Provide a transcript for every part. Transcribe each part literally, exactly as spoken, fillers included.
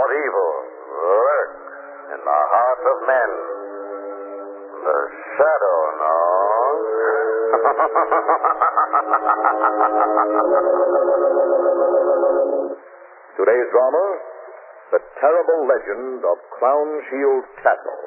of evil lurks in the hearts of men. The shadow knows. Today's drama, The Terrible Legend of Crownshield Castle.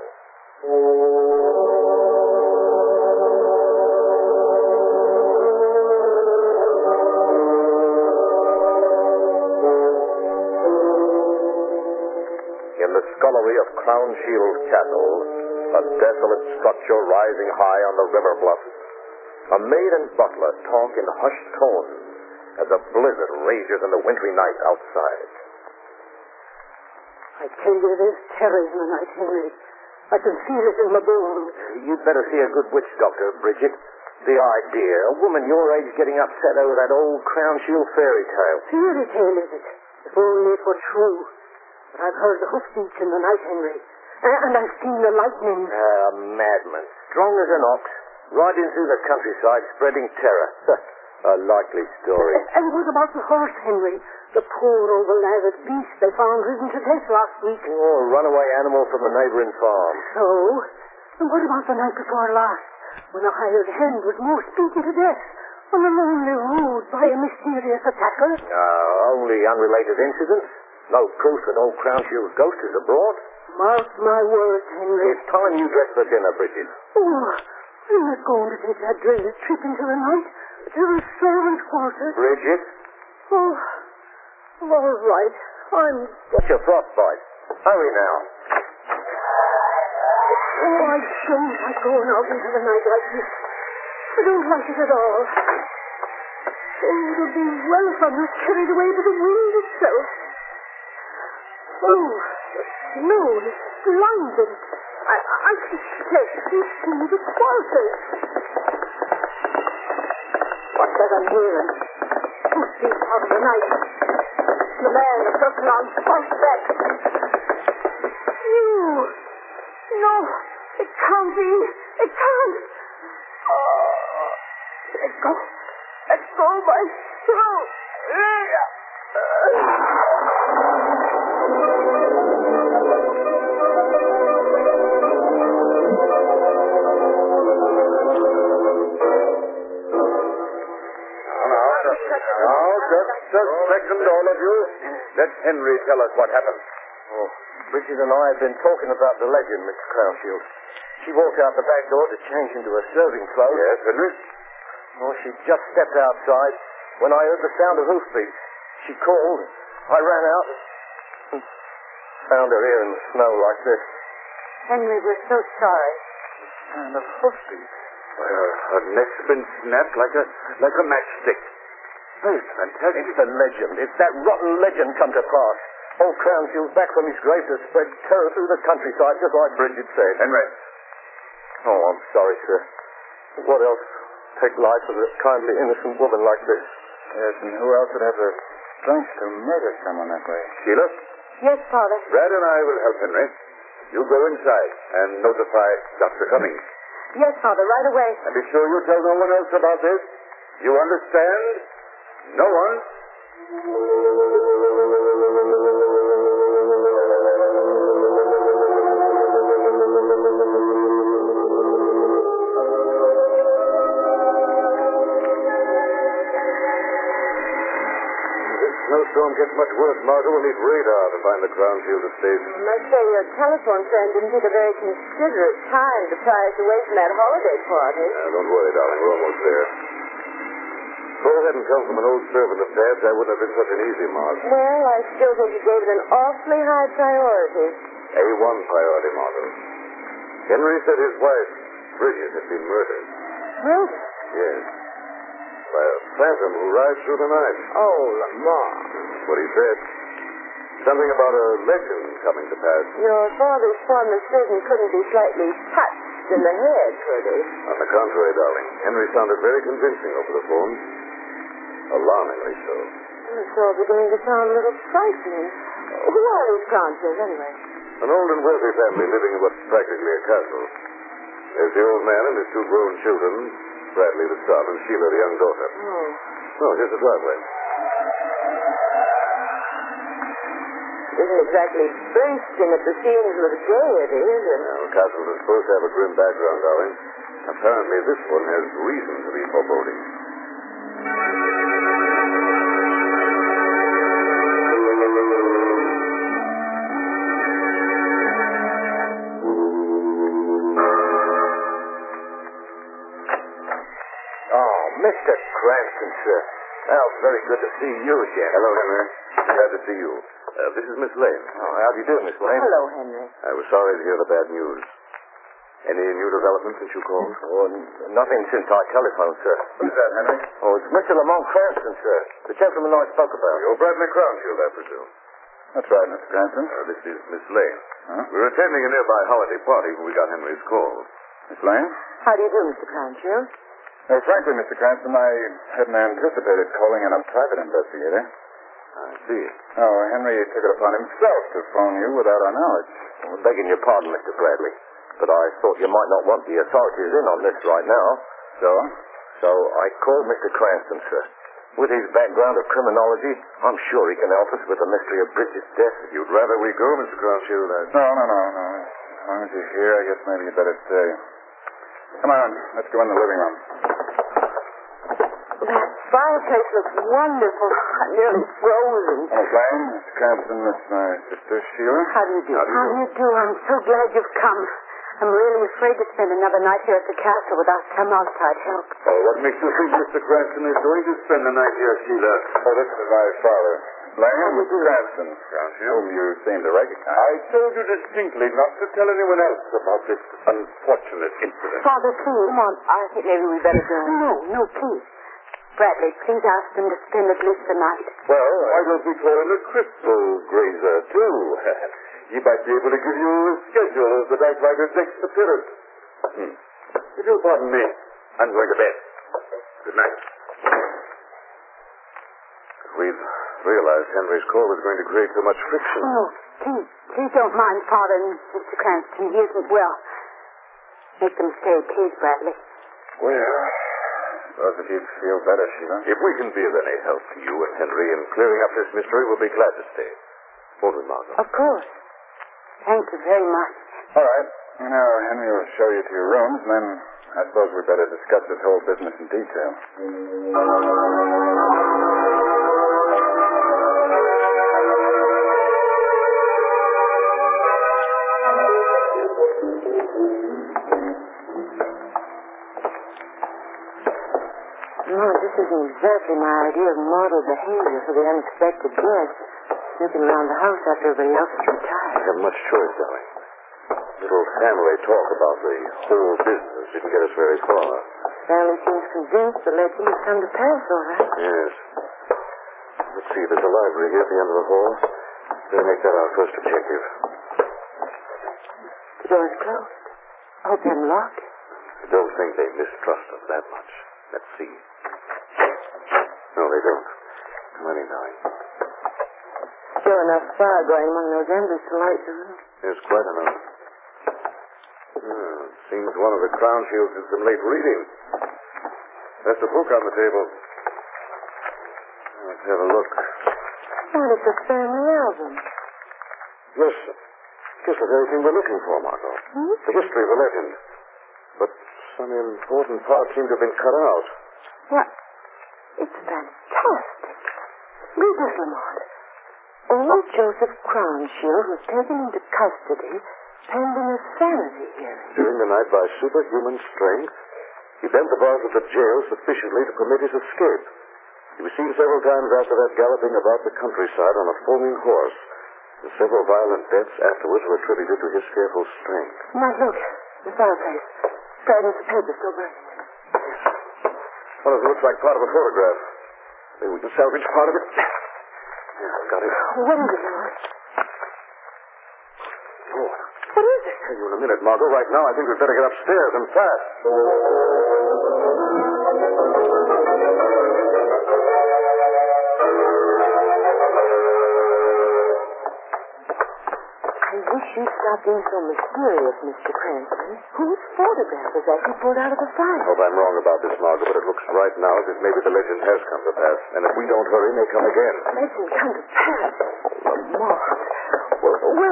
In the scullery of Crownshield Castle, a desolate structure rising high on the river bluff, a maid and butler talk in hushed tones as a blizzard rages in the wintry night outside. I tell you, there's terror in the night, Henry. I can feel it in my bones. You'd better see a good witch doctor, Bridget. The idea, a woman your age getting upset over that old Crownshield fairy tale. Fairy tale, is it? If only it were true. But I've heard the hoofbeats in the night, Henry. And I've seen the lightning. Ah, a madman, strong as an ox, riding through the countryside, spreading terror. A likely story. And what about the horse, Henry? The poor over-lathered beast they found ridden to death last week. Oh, a runaway animal from a neighbouring farm. So? And what about the night before last, when a hired hen was most beaten to death on a lonely road by a mysterious attacker? Uh, only unrelated incidents. No proof that old Crownshield's ghost is abroad. Mark my words, Henry. It's time you dressed for dinner, Bridget. Oh, I'm not going to take that dreaded trip into the night to the servants' quarters. Bridget? Oh, all right. I'm... What's your frostbite? Hurry now. Oh, I don't like going out into the night like this. I don't like it at all. Oh, it'll be well if I'm not carried away by the wind itself. Oh, the snow is blinding. I, I can scarcely see the quarters. What's that I'm hearing? Who's being out of the night? The man is looking on horseback. You! No, it can't be. It can't. Oh, let go. Let go of my throat. Now, just a second, all of you. Let Henry tell us what happened. Oh, Bridget and I have been talking about the legend, Mister Crownshield. She walked out the back door to change into her serving clothes. Yes, Henry? Oh, she just stepped outside when I heard the sound of hoofbeats. She called. I ran out and found her here in the snow like this. Henry, we're so sorry. And of hoofbeats. Well, her neck's been snapped like a like a matchstick. Oh, it's fantastic. It's the legend. It's that rotten legend come to pass. Old Crownshield's back from his grave to spread terror through the countryside, just like Bridget said. Henry. Oh, I'm sorry, sir. What else? Take life of a kindly, innocent woman like this. Yes, and who else would have the strength to murder someone that way? Sheila? Yes, Father. Brad and I will help Henry. You go inside and notify Doctor Cummings. Yes, Father, right away. And be sure you tell no one else about this. You understand? No one? Snowstorm gets much worse, Margot. We'll need radar to find the Crownshield estate. I must say your telephone friend didn't take a very considerate time to pry us away from that holiday party. Now, don't worry, darling. We're almost there. If it hadn't come from an old servant of Dad's, I wouldn't have been such an easy mark. Well, I still think you gave it an awfully high priority. A one priority, Margot. Henry said his wife, Bridget, had been murdered. Really? Yes. By a phantom who rides through the night. Oh, Lamar. That's what he said. Something about a legend coming to pass. Your father's former student couldn't be slightly touched in the head, could he? On the contrary, darling. Henry sounded very convincing over the phone. Alarmingly so. It's all beginning to sound a little frightening. Who are these Crownshields, anyway? An old and wealthy family living in what's practically a castle. There's the old man and his two grown children, Bradley the son and Sheila the young daughter. Oh. Oh, here's the driveway. Isn't exactly bursting at the seams with gaiety, is it? Well, Castles is supposed to have a grim background, darling. Apparently, this one has reason to be foreboding. Oh, Mister Cranston, sir. Well, it's very good to see you again. Hello, Henry. Glad to see you. Uh, this is Miss Lane. Oh, how do you do, Miss Lane? Hello, Henry. I was sorry to hear the bad news. Any new developments since you called? Oh, n- nothing since I telephoned, sir. Who's that, Henry? Oh, it's Mister Lamont Cranston, sir. The gentleman I spoke about. You're Bradley Crownshield, I presume. That's right, Mister Cranston. Uh, this is Miss Lane. Huh? We were attending a nearby holiday party when we got Henry's call. Miss Lane? How do you do, Mister Cranshield? Uh, frankly, Mister Cranston, I hadn't anticipated calling in a private investigator. I see. Oh, Henry took it upon himself to phone you without our knowledge. Oh, I'm begging your pardon, Mister Bradley, but I thought you might not want the authorities in on this right now. So? So I called Mister Cranston, sir. With his background of criminology, I'm sure he can help us with the mystery of Bridget's death. You'd rather we go, Mister Crownshield? I... No, no, no, no. As long as you're here, I guess maybe you'd better stay. Come on, let's go in the living room. That fireplace looks wonderful. I'm nearly frozen. Miss Lane, Mister Cranston, this is my sister, Sheila. How do you do? How do you How do you do? I'm so glad you've come. I'm really afraid to spend another night here at the castle without some outside help. Oh, what makes you think Mister Cranston is going to spend the night here, Sheila? Oh, this is my father. Lane, Mister Cranston, Crownshield? whom you seem to recognize. I told you distinctly not to tell anyone else about this unfortunate incident. Father, please. Come on. I think maybe we better go. No, no, please. Bradley, please ask them to spend at least the night. Well, why don't we call in a crystal grazer, too? He might be able to give you a schedule of the night rider's next appearance. Hmm. If you'll pardon me, I'm going to bed. Good night. We've realized Henry's call was going to create so much friction. Oh, please, please don't mind Father and Mister Cranston. He isn't well. Make them stay, please, Bradley. Well, suppose if you'd feel better, Sheila. If we can be of any help to you and Henry in clearing up this mystery, we'll be glad to stay. Won't we, Margot? Of course. Thank you very much. All right. Now, Henry will show you to your rooms, and then I suppose we'd better discuss this whole business in detail. No, this isn't exactly my idea of model behavior for the unexpected guest. Snooping around the house after everybody else has I retired. have much choice, darling. Little family talk about the whole business didn't get us very far. Family seems convinced the legend has come to pass, all right. Yes. Let's see, there's a library here at the end of the hall. We'll make that our first objective. The door is closed. I hope they haven't locked it. I don't think they mistrust us that much. Let's see. No, they don't. Twenty nine. Sure enough fire going among those embers to light the room. There's quite enough. Hmm, seems one of the Crownshields did some late reading. There's a book on the table. Let's have a look. Well, it's a family album. Yes, just the very thing we're looking for, Margot. Hmm? The history of the legend. But some important parts seem to have been cut out. What? It's fantastic. Read this, Lamont. Old Joseph Crownshield was taken into custody pending a sanity hearing. During the night, by superhuman strength, he bent the bars of the jail sufficiently to permit his escape. He was seen several times after that galloping about the countryside on a foaming horse, and several violent deaths afterwards were attributed to his fearful strength. Now, look, the fireplace. Fragments of paper still burning. Well, it looks like part of a photograph. Maybe we can salvage part of it. Yeah, I've got it. What is it, Lord? Oh, What is it? I'll tell you in a minute, Margot. Right now, I think we'd better get upstairs and fast. I wish you'd stop being so mysterious, Mister Cranston. Whose photograph is that you pulled out of the I fire? hope I'm wrong about this, Margot, but it looks right now as if maybe the legend has come to pass. And if we don't hurry, it may come again. Legend come to pass. Lamont,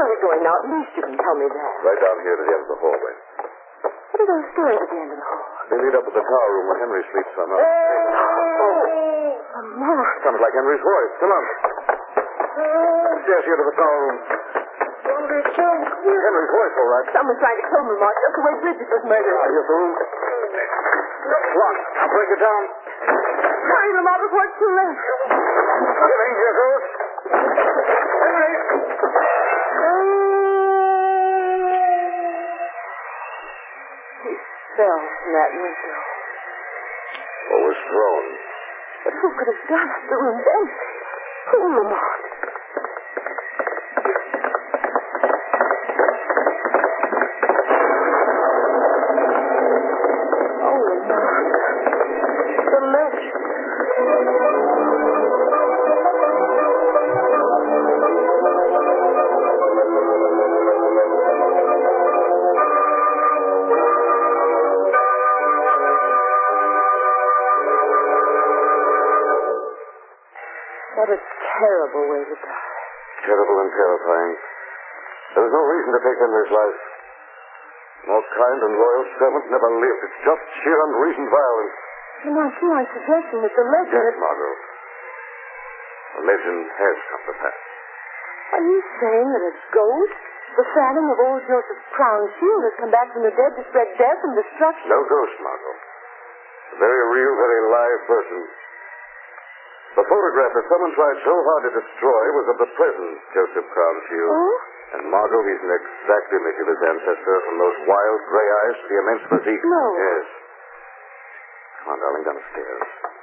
are we going now? At least you can tell me that. Right down here to the end of the hallway. What are those stairs at the end of the hall? They lead up to the tower room where Henry sleeps on up. Oh, a mark. Sounded like Henry's voice. Come on. Stairs here to the tower room. Henry's voice, all right. Someone's trying to kill me, Mark. Just the way Bridget was murdered. Ah, here's the room. Locked. I'll break it down. Hurry, Lamar, before it's too late. Giving, here goes. Henry! He fell from that window. Or was thrown. But who could have done it? The room's empty. Who, Lamar? Oh, Lamar. The legend. What a terrible way to die. Terrible and terrifying. There was no reason to take Henry's life. No kind and loyal servant never lived. It's just sheer unreasoned violence. And I see I'm suggesting that the legend... Yes, Margot. The legend has come to pass. Are you saying that a ghost, the phantom of old Joseph Crown Shield, has come back from the dead to spread death and destruction? No ghost, Margot. A very real, very live person. The photograph that someone tried so hard to destroy was of the present Joseph Crownshield. Oh? And Margot, he's an exact image of his ancestor, from those wild gray eyes to the immense physique. No. Yes. Come on, darling, downstairs.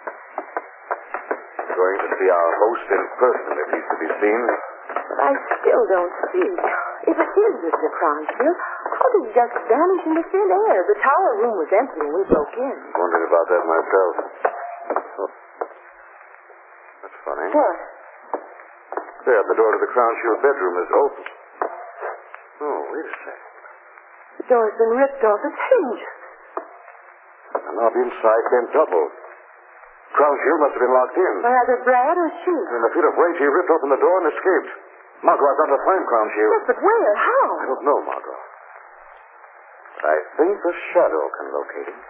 We're going to see our host in person if he's to be seen. But I still don't see. If it is Mister Crownshield, how did he just vanish in the thin air? The tower room was empty when we broke in. Wondered about that myself. Oh. That's funny. What? There, the door to the Crownshield bedroom is open. Oh, wait a second. The door's been ripped off its hinges. The knob inside bent double. Crownshield must have been locked in. By either Brad or she. In a fit of rage, he ripped open the door and escaped. Margot, I've got to find Crownshield. Yes, but where? How? I don't know, Margot. But I think the shadow can locate him.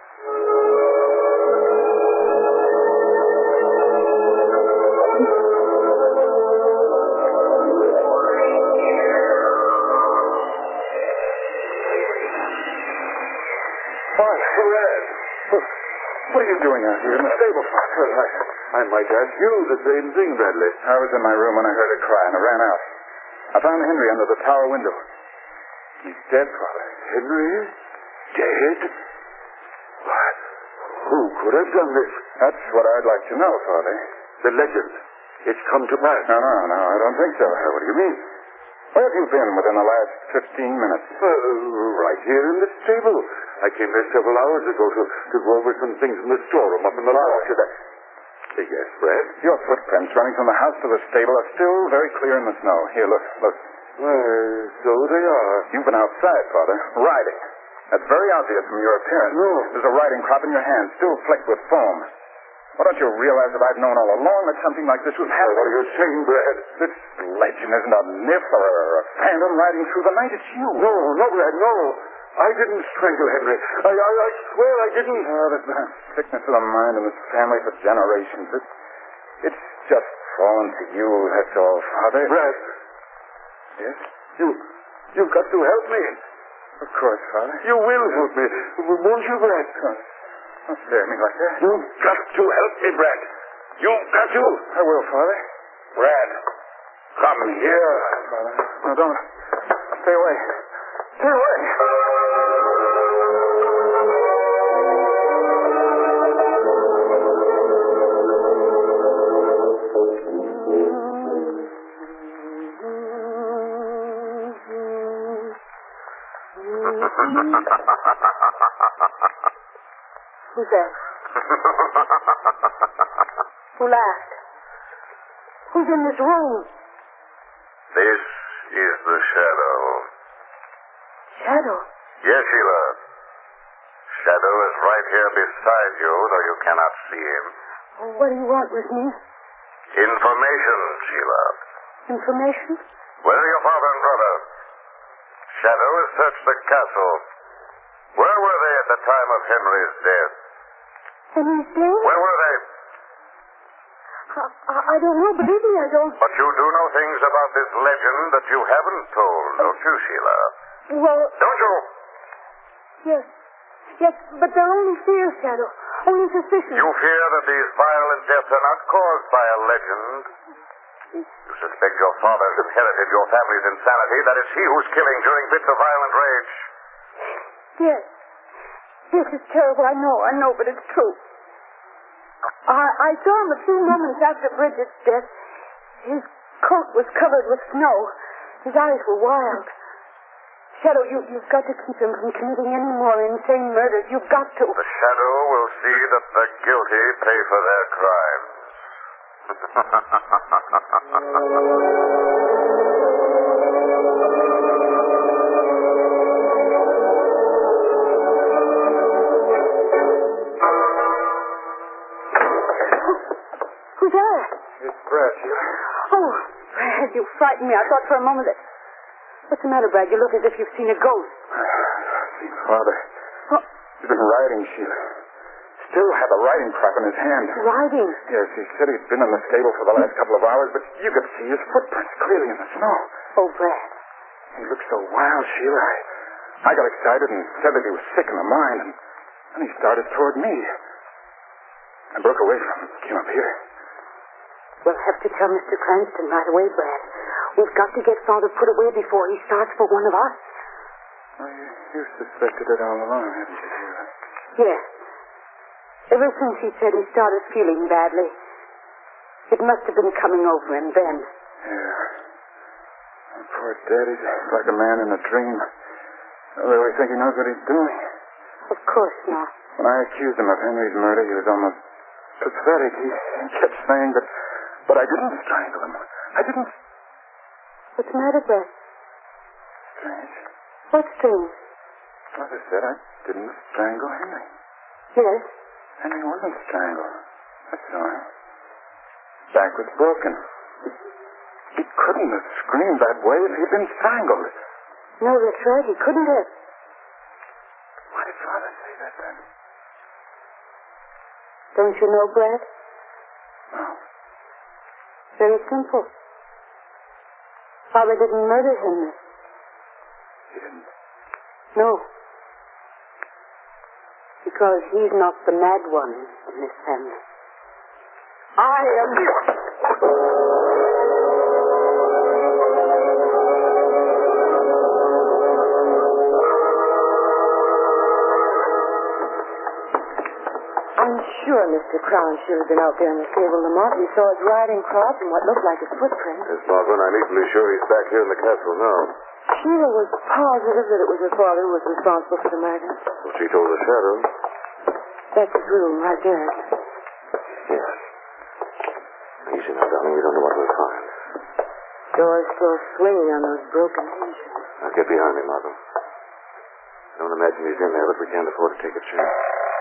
What are you doing out here in the stable, Father? I, I might ask you the same thing, Bradley. I was in my room when I heard a cry and I ran out. I found Henry under the tower window. He's dead, Father. Henry? Dead? What? Who could have done this? That's what I'd like to know, Father. The legend. It's come to pass. No, no, no, I don't think so. What do you mean? Where have you been within the last fifteen minutes? Uh, right here in the stable. I came there several hours ago to, to go over some things in the storeroom up in the loft. I... Uh, yes, Brad? Your footprints running from the house to the stable are still very clear in the snow. Here, look, look. Well, so they are. You've been outside, Father, riding. That's very obvious from your appearance. No. There's a riding crop in your hand, still flecked with foam. Why don't you realize that I've known all along that something like this was happening? What are you saying, Brad? This legend isn't a myth or a phantom riding through the night. It's you. No, no, Brad, no. I didn't strangle Henry. I, I, I swear I didn't. Oh, there's been a sickness of the mind in this family for generations. It, it's just fallen to you, that's all, Father. Brad. Yes? You, you've got to help me. Of course, Father. You will help me. Won't you, Brad? Don't stare at me like that. You've got to help me, Brad. You've got to. I will, Father. Brad, come here. Father. No, don't. Stay away. Stay away. Who's that? Who laughed? Who's in this room? This is the Shadow. Shadow? Yes, Sheila. Shadow is right here beside you, though you cannot see him. Oh, what do you want with me? Information, Sheila. Information? Where are your father and brother? Shadow has searched the castle. Where were they at the time of Henry's death? Henry's death? Where were they? I, I, I don't know, believe me, I don't. But you do know things about this legend that you haven't told, don't you, Sheila? Well... Don't you? Yes. Yes, but they're only fears, Shadow. Only suspicions. You fear that these violent deaths are not caused by a legend? You suspect your father's inherited your family's insanity. That it's he who's killing during fits of violent rage. Yes. Yes, it's terrible, I know, I know, but it's true. I, I saw him a few moments after Bridget's death. His coat was covered with snow. His eyes were wild. Shadow, you, you've got to keep him from committing any more insane murders. You've got to. The Shadow will see that the guilty pay for their crimes. Who's that? It's Brad, Sheila. Oh, Brad, you frightened me. I thought for a moment that... What's the matter, Brad? You look as if you've seen a ghost. See, Father. Oh. He's been riding, Sheila. Still had the riding crop in his hand. Riding? Yes, he said he'd been in the stable for the last couple of hours, but you could see his footprints clearly in the snow. Oh, Brad. He looked so wild, Sheila. I, I got excited and said that he was sick in the mind, and then he started toward me. I broke away from him, came up here. We'll have to tell Mister Cranston right away, Brad. We've got to get Father put away before he starts for one of us. Oh, you, you suspected it all along, haven't you, Sheila? Yes. Ever since he said he started feeling badly. It must have been coming over him then. Yeah. Oh, poor Daddy's like a man in a dream. Although I think he knows what he's doing. Of course not. When I accused him of Henry's murder, he was almost pathetic. He kept saying that, but I didn't strangle him. I didn't... What's the matter, Brad? Strange. What's strange? Mother said I didn't strangle Henry. Yes. Henry wasn't strangled. I saw him. Back was broken. He couldn't have screamed that way if he'd been strangled. No, that's right. He couldn't have. Why did Father say that then? Don't you know, Brad? No. Very simple. Father didn't murder Henry. He didn't? No. Because he's not the mad one in this family. I am... I'm sure Mister Crown should have been out there in the stable, Lamont. We saw his riding crop and what looked like his footprint. Yes, Margaret, I'm equally sure he's back here in the castle now. Sheila was positive that it was her father who was responsible for the murder. Well, she told the Shadow. That's his room right there. Yes. Easy now, darling. We don't know what we'll find. Door's still swinging on those broken hinges. Now, get behind me, Margot. I don't imagine he's in there, but we can't afford to take a chance.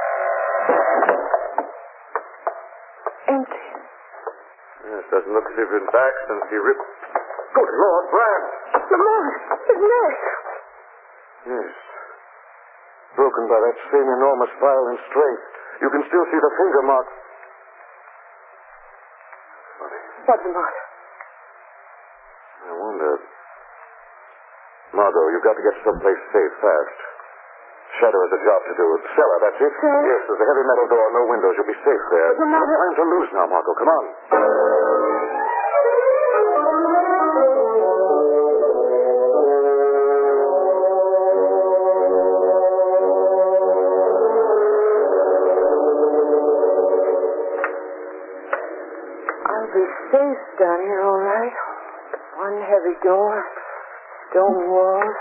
Empty. Yes, doesn't look as if he's been back since he ripped... Good Lord, Brad! Lamont! His neck! Yes. Broken by that same enormous violent strength. You can still see the finger mark. Funny. What's the matter? I wonder... Margot, you've got to get someplace safe fast. Shadow has a job to do. Cellar, that's it? Cellar? Yes, there's a heavy metal door, no windows. You'll be safe there. What's the matter? No time to lose now, Margot. Come on. I'll be safe down here, all right. One heavy door, stone walls.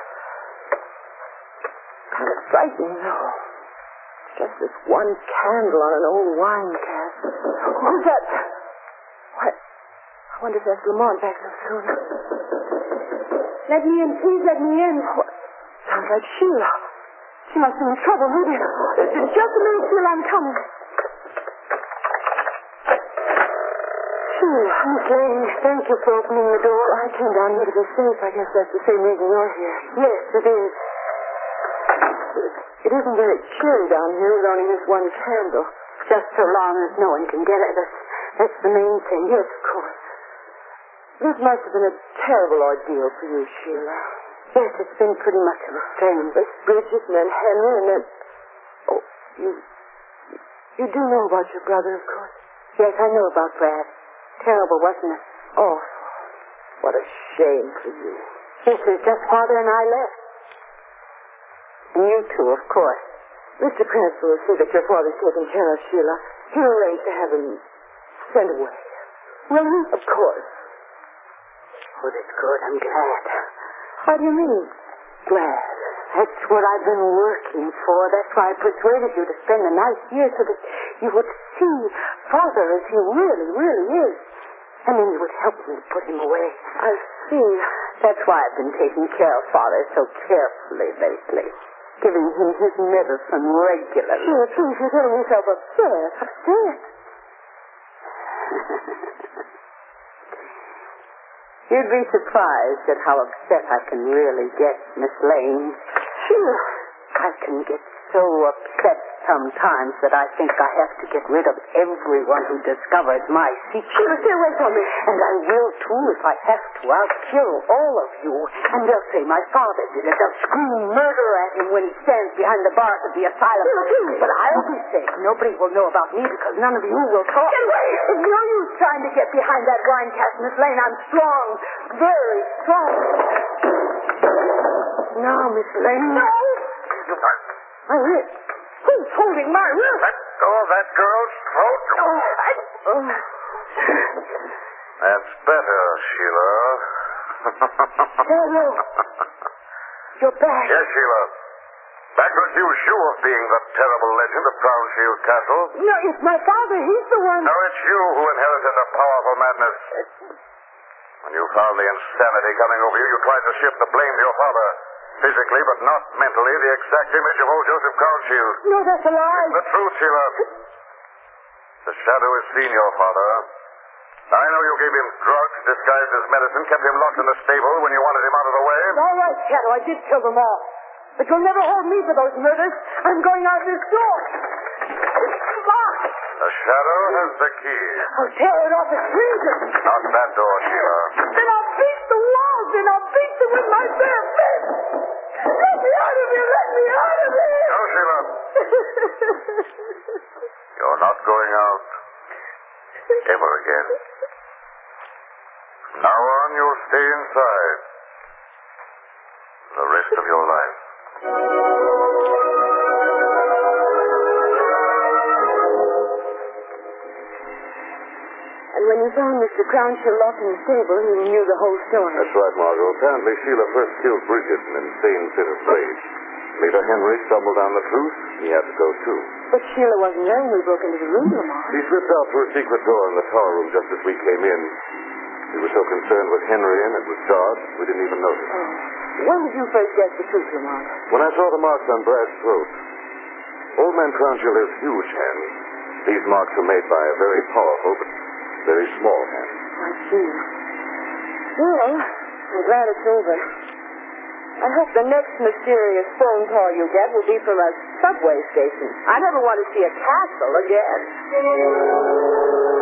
Kind of frightening, though. Just this one candle on an old wine cask. Who's that? Why, I wonder if that's Lamont back so soon. Let me in, please, let me in. What? Sounds like Sheila. She must be in trouble, maybe. Just a minute, Sheila, I'm coming. Sure. Miss Lane, thank you for opening the door. I came down here to be safe. I guess that's the same reason you're here. Yes, it is. It isn't very chilly down here with only this one candle. Just so long as no one can get at us. That's the main thing. Yes, of course. This must have been a terrible ordeal for you, Sheila. Yes, it's been pretty much the same. But Bridget and then Henry and then... Oh, you... You do know about your brother, of course. Yes, I know about Brad. Terrible, wasn't it? Oh, what a shame for you. Yes, it's just Father and I left. And you two, of course. Mister Cranston will see that your father's taken care of, Sheila. He'll arrange to have him sent away. Will he? Of course. Oh, that's good. I'm glad. What do you mean, glad? That's what I've been working for. That's why I persuaded you to spend the night here so that you would see Father as he really, really is. And then you would help me to put him away. I see. That's why I've been taking care of Father so carefully lately. Giving him his medicine regularly. Sure, please, you're getting yourself upset. Upset? You'd be surprised at how upset I can really get, Miss Lane. Sure. I can get so upset sometimes that I think I have to get rid of everyone who discovers my secret. Sure, stay away from me. And I will, too, if I have to. I'll kill all of you. And they'll say my father did it. They'll scream murder at him when he stands behind the bars of the asylum. Sure, please. But I'll be safe. Nobody will know about me because none of you will talk. Get away! It's no use trying to get behind that wine cask, Miss Lane. I'm strong. Very strong. Now, Miss Lane. No! My wrist. Who's holding my wrist? Let go of that girl's throat. Oh, I... Oh. That's better, Sheila. Hello. You're back. Yes, Sheila. That accused you of being the terrible legend of Crownshield Castle. No, it's my father. He's the one. No, it's you who inherited a powerful madness. When you found the insanity coming over you, you tried to shift the blame to your father. Physically, but not mentally, the exact image of old Joseph Crownshield. No, that's a lie. The truth, Sheila. The shadow has seen your father. I know you gave him drugs disguised as medicine, kept him locked in the stable when you wanted him out of the way. All right, Shadow, I did kill them all. But you'll never hold me for those murders. I'm going out this door. It's locked. The shadow has the key. I'll tear it off its hinges. Not that door, Sheila. Then I'll beat the walls, and I'll beat them with my bare fist. Let me out of here! Let me out of here! No, Sheila. You're not going out. Ever again. From now on, you'll stay inside. The rest of your life. And when you found Mister Crownshield locked in the stable, you knew the whole story. That's right, Margot. Apparently, Sheila first killed Bridget in an insane fit of rage. Later, Henry stumbled on the truth. He had to go, too. But Sheila wasn't there when we broke into the room, Lamar. She slipped out through a secret door in the tower room just as we came in. We were so concerned with Henry and it was dark, we didn't even notice. Oh. When did you first guess the truth, Lamar? When I saw the marks on Brad's throat. Old man Crownshield has huge hands. These marks are made by a very powerful but very small hand. I see. Well, I'm glad it's over. I hope the next mysterious phone call you get will be from a subway station. I never want to see a castle again.